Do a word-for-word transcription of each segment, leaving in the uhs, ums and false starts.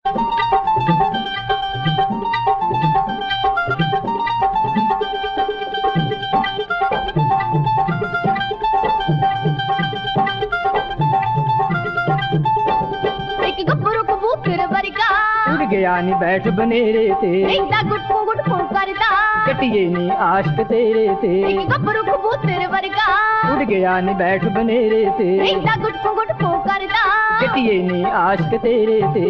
गब्बरू कबूतर वर्गा उड़ गया नी बैठ बनेरे ते इंदा गुटफू गुटफू करदा कटिए नी आशिक तेरे ते एक गब्बरू कबूतर वर्गा उड़ गया नी बैठ बनेरे ते इंदा गुटफू गुटफू करदा कटिए नी आशिक तेरे ते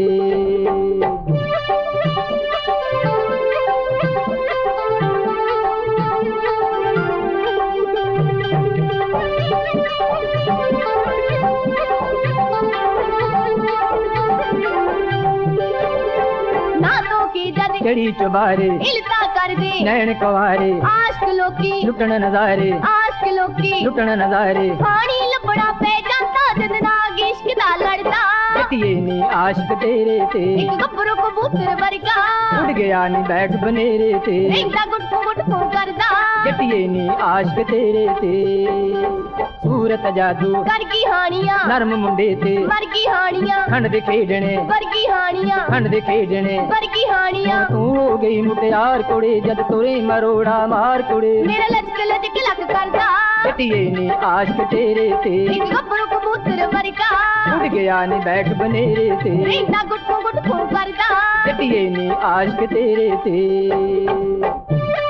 चढ़ी चुबारे इल्ता कर दे नैन कवारे आशिक लोकी लुटन नजारे आशिक लोकी लुटन नजारे पानी लपड़ा पे जाता जद नाग इश्क दा लड़दा कटिए नी आशिक तेरे ते एक गब्बरू कबूतर वर्गा उड़ गया नी बैठ बनेरे ते इंदा गुटफू गुटफू करदा कटिए नी आशिक तेरे ते सूरत जादू करगी हानियां नरम मुंडे ते वर्गी हानियां खंड दे खेडने वर्गी हानियां खंड दे खेडने वर्गी हानियां तू हो गई मुटियार कुड़े जद तुरे मरोड़ा मार कुड़े मेरा लचक लचक लक करदा कटिए नी आशिक तेरे ते एक गब्बरू कबूतर वर्गा उड़ गया नी बैठ बनेरे ते इंदा गुटफू गुटफू करदा कटिए नी आशिक तेरे ते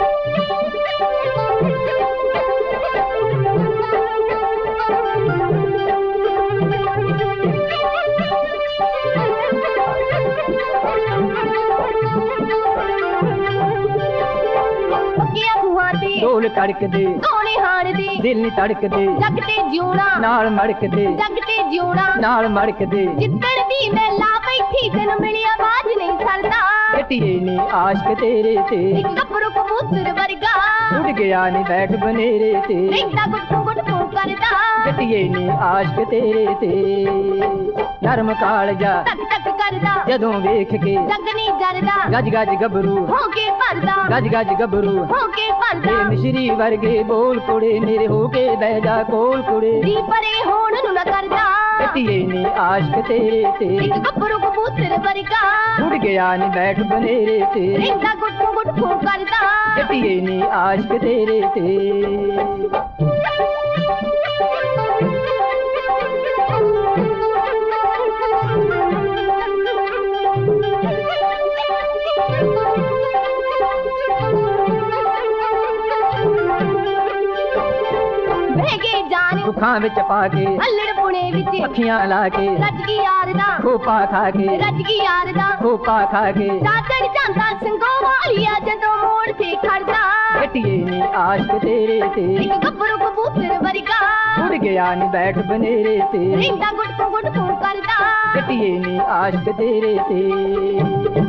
ढोल कड़क दे सोने हार दे दिल नी तड़क दे जगते जिउणा नाल मड़क दे जगते जिउणा नाल मड़क दे जिੱਤਣ ਦੀ ਮੈਂ ਲਾ ਬੈਠੀ ਤੈਨੂੰ ਮਿਲੀ ਆਵਾਜ਼ ਨਹੀਂ ਸਰਦਾ कटिए नी आशिक तेरे ते ਇੱਕ ਗੱਭਰੂ ਕਬੂਤਰ ਵਰਗਾ उड़ गया नी बैठ बनेरे ते ਇੰਦਾ ਗੁੱਟੂ ਗੁੱਟੂ ਕਰਦਾ कटिए नी आशिक तेरे ते नरम कालजा ਟਕ ਟਕ करदा जदों वेख के जग नहीं जरदा गज गज गभरू हो के भरदा गज गज गभरू हो के भरदा मिश्री वर्गे बोल कुड़े मेरे हो के बह जा कोल कुड़े जी परे होण ਨੂੰ ਨਾ ਕਰਦਾ कटिए नी आशिक तेरे ते ਇੱਕ ਗੱਭਰੂ ਕਬੂਤਰ ਵਰਗਾ उड़ गया नी बैठ बनेरे ते ਇੰਦਾ ਗੁੱਟੂ ਗੁੱਟੂ ਕਰਦਾ कटिए नी आशिक तेरे ते दुखां विच पा के हल्लड़ पुणे विच अखियां ला के रज की यार दा खोपा खा के रज की यार दा खोपा खा के चाचड़ ਜਾਂਦਾ ਸੰਗੋ ਵਾਲੀਆ ਜਦੋਂ ਮੋੜ ਤੇ ਖੜਦਾ कटिए नी आशिक तेरे ते ਇੱਕ ਗੱਭਰੂ ਕਬੂਤਰ ਵਰਗਾ उड़ गया नी बैठ बनेरे ते ਇੰਦਾ ਗੁੱਟੂ ਗੁੱਟੂ ਕਰਦਾ कटिए नी आशिक तेरे ते